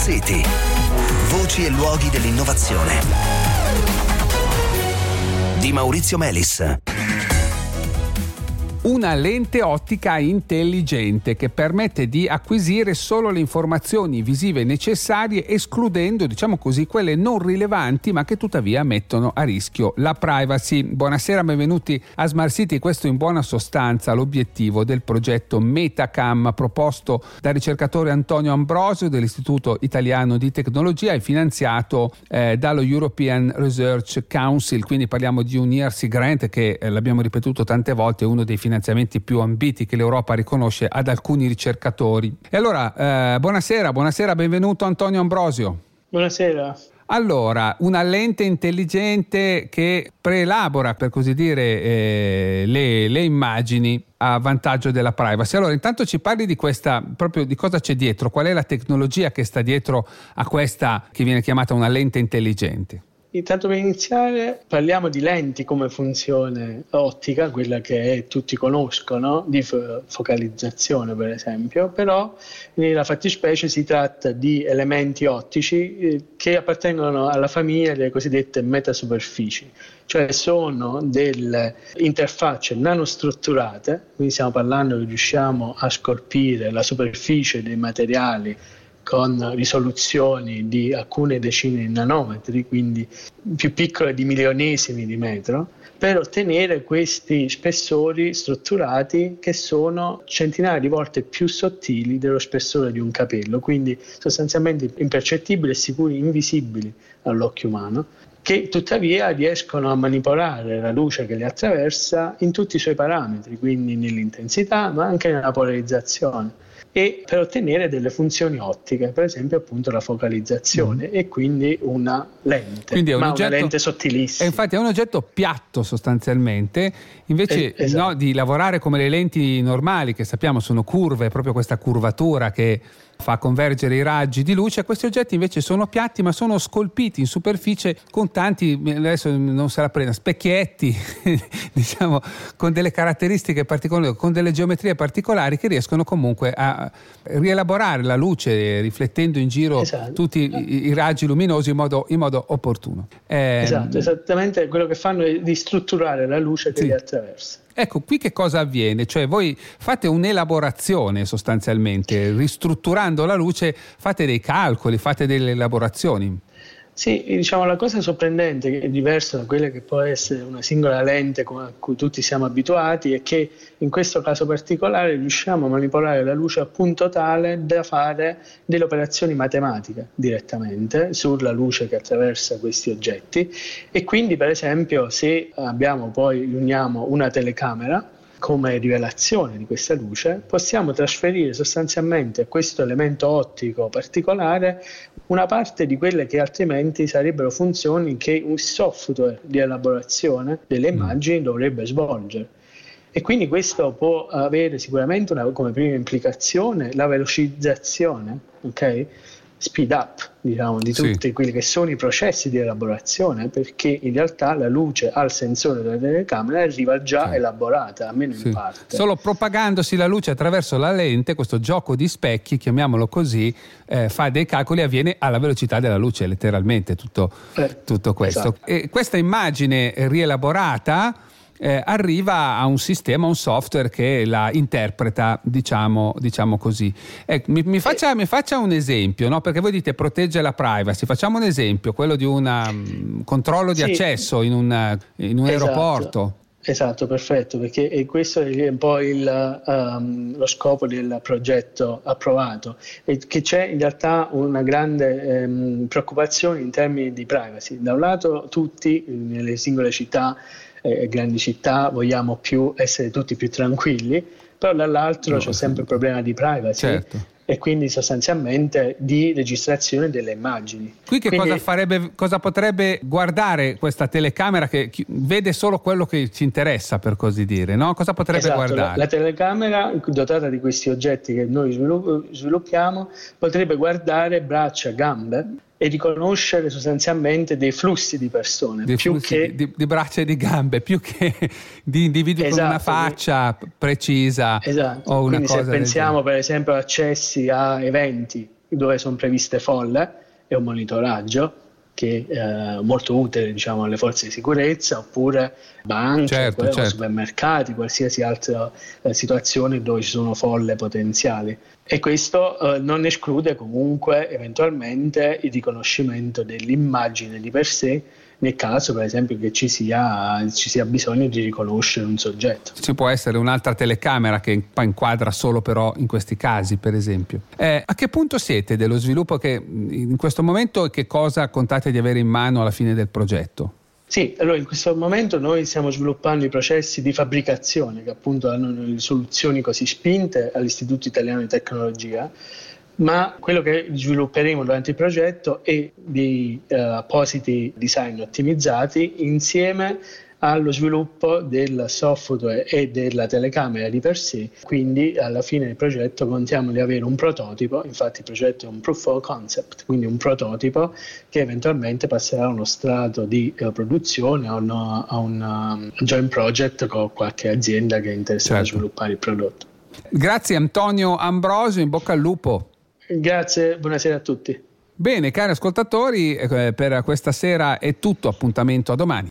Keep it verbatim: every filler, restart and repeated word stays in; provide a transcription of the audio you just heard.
City. Voci e luoghi dell'innovazione. Di Maurizio Melis. Una lente ottica intelligente che permette di acquisire solo le informazioni visive necessarie, escludendo, diciamo così, quelle non rilevanti ma che tuttavia mettono a rischio la privacy. Buonasera, benvenuti a Smart City. Questo in buona sostanza l'obiettivo del progetto Metacam proposto dal ricercatore Antonio Ambrosio dell'Istituto Italiano di Tecnologia e finanziato eh, dallo European Research Council. Quindi parliamo di un E R C grant che eh, l'abbiamo ripetuto tante volte, è uno dei finanziamenti più ambiti che l'Europa riconosce ad alcuni ricercatori. E allora, eh, buonasera, buonasera, benvenuto Antonio Ambrosio. Buonasera. Allora, una lente intelligente che preelabora, per così dire, eh, le, le immagini a vantaggio della privacy. Allora, intanto ci parli di questa, proprio di cosa c'è dietro, qual è la tecnologia che sta dietro a questa che viene chiamata una lente intelligente? Intanto per iniziare parliamo di lenti come funzione ottica, quella che tutti conoscono, di focalizzazione per esempio, però nella fattispecie si tratta di elementi ottici eh, che appartengono alla famiglia delle cosiddette metasuperfici, cioè sono delle interfacce nanostrutturate, quindi stiamo parlando che riusciamo a scolpire la superficie dei materiali con risoluzioni di alcune decine di nanometri, quindi più piccole di milionesimi di metro, per ottenere questi spessori strutturati che sono centinaia di volte più sottili dello spessore di un capello, quindi sostanzialmente impercettibili e sicuri invisibili all'occhio umano, che tuttavia riescono a manipolare la luce che li attraversa in tutti i suoi parametri, quindi nell'intensità ma anche nella polarizzazione, e per ottenere delle funzioni ottiche, per esempio appunto la focalizzazione, mm. e quindi una lente, quindi è un ma oggetto, una lente sottilissima. E infatti è un oggetto piatto sostanzialmente, invece eh, esatto. no, di lavorare come le lenti normali che sappiamo sono curve, proprio questa curvatura che fa convergere i raggi di luce. Questi oggetti invece sono piatti ma sono scolpiti in superficie con tanti, adesso non se la prenda, specchietti diciamo, con delle caratteristiche particolari, con delle geometrie particolari che riescono comunque a rielaborare la luce riflettendo in giro esatto. tutti i, i raggi luminosi in modo, in modo opportuno. Eh, esatto, esattamente quello che fanno è di strutturare la luce che sì. li attraversa. Ecco, qui che cosa avviene? Cioè voi fate un'elaborazione sostanzialmente, ristrutturando la luce, fate dei calcoli, fate delle elaborazioni. Sì, diciamo la cosa sorprendente, che è diversa da quella che può essere una singola lente a cui tutti siamo abituati, è che in questo caso particolare riusciamo a manipolare la luce a punto tale da fare delle operazioni matematiche direttamente sulla luce che attraversa questi oggetti, e quindi per esempio se abbiamo poi uniamo una telecamera come rivelazione di questa luce, possiamo trasferire sostanzialmente a questo elemento ottico particolare una parte di quelle che altrimenti sarebbero funzioni che un software di elaborazione delle immagini dovrebbe svolgere. E quindi questo può avere sicuramente una, come prima implicazione la velocizzazione, ok? Speed up, diciamo, di tutti sì. quelli che sono i processi di elaborazione, perché in realtà la luce al sensore della telecamera arriva già sì. elaborata, almeno sì. in parte. Solo propagandosi la luce attraverso la lente, questo gioco di specchi, chiamiamolo così, eh, fa dei calcoli e avviene alla velocità della luce, letteralmente tutto, eh, tutto questo. Esatto. E questa immagine rielaborata Eh, arriva a un sistema, un software che la interpreta, diciamo, diciamo così. Eh, mi, mi, faccia, mi faccia un esempio, no? Perché voi dite protegge la privacy. Facciamo un esempio, quello di un um, controllo di sì. accesso in un, in un esatto. aeroporto. Esatto, perfetto, perché questo è un po' il, um, lo scopo del progetto approvato, e che c'è in realtà una grande um, preoccupazione in termini di privacy. Da un lato tutti nelle singole città, eh, grandi città, vogliamo più essere tutti più tranquilli, però dall'altro no, c'è sempre il problema di privacy. Certo. E quindi sostanzialmente di registrazione delle immagini. Qui che quindi, cosa farebbe, cosa potrebbe guardare questa telecamera che vede solo quello che ci interessa, per così dire, no? Cosa potrebbe esatto, guardare? La, la telecamera dotata di questi oggetti che noi sviluppiamo potrebbe guardare braccia, gambe e riconoscere sostanzialmente dei flussi di persone, dei più flussi che di, di braccia e di gambe, più che di individui esatto, con una faccia che... precisa. Esatto. O una Quindi cosa se pensiamo per esempio a accessi a eventi, dove sono previste folle e un monitoraggio che è molto utile, diciamo, alle forze di sicurezza, oppure banche, certo, certo. supermercati, qualsiasi altra eh, situazione dove ci sono folle potenziali. E questo eh, non esclude comunque eventualmente il riconoscimento dell'immagine di per sé, nel caso per esempio che ci sia, ci sia bisogno di riconoscere un soggetto. Ci può essere un'altra telecamera che inquadra solo però in questi casi, per esempio. Eh, a che punto siete dello sviluppo che in questo momento, che cosa contate di avere in mano alla fine del progetto? Sì, allora in questo momento noi stiamo sviluppando i processi di fabbricazione che appunto hanno le soluzioni così spinte all'Istituto Italiano di Tecnologia, ma quello che svilupperemo durante il progetto è di eh, appositi design ottimizzati insieme allo sviluppo del software e della telecamera di per sé. Quindi alla fine del progetto contiamo di avere un prototipo, infatti il progetto è un proof of concept, quindi un prototipo che eventualmente passerà a uno strato di uh, produzione, a, uno, a un um, joint project con qualche azienda che è interessata certo. a sviluppare il prodotto. Grazie Antonio Ambrosio, in bocca al lupo. Grazie, buonasera a tutti. Bene, cari ascoltatori, eh, per questa sera è tutto, appuntamento a domani.